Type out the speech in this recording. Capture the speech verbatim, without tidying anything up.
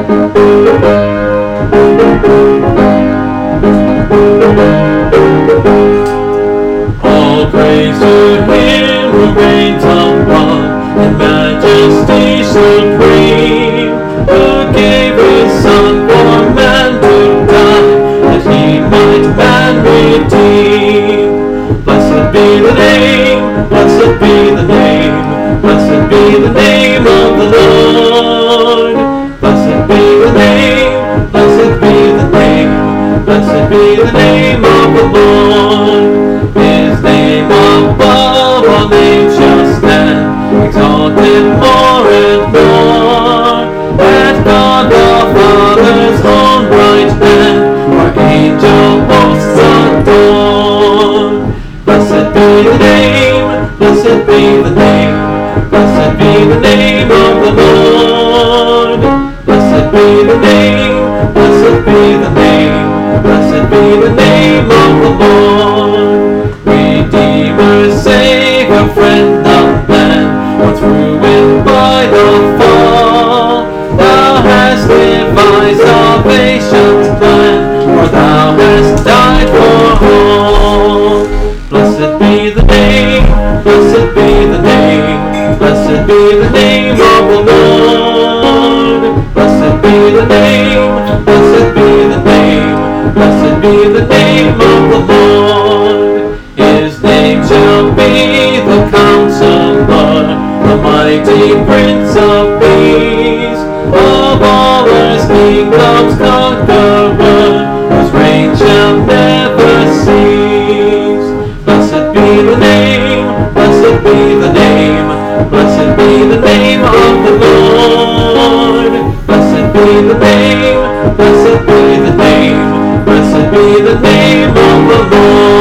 All praise to Him who reigns above in majesty supreme, who gave His Son for man to die, that He might man redeem. Blessed be the name, blessed be the name, blessed be the name of the Lord. Blessed be the name, blessed be the name, blessed be the name of the Lord. His name above all names shall stand, exalted more and more, at God the Father's own right hand, our angel hosts adore. Blessed be the name, blessed be the name, blessed be the name of the Lord. Blessed be the name, blessed be the name, blessed be the name of the Lord. Redeemer, Savior, friend of man, once ruined by the fall, Thou hast devised salvation's plan, for Thou hast died for all. Blessed be the name, blessed be the name, blessed be the name of the Lord. Blessed be the name, blessed be the name, blessed be the name of the Lord. His name shall be the Counselor, the mighty Prince of Peace, of all earth's kingdoms conqueror, whose reign shall never cease. Blessed be the name, blessed be the name, blessed be the name of the Lord. Blessed be the name, blessed be the name, blessed be the name of the Lord.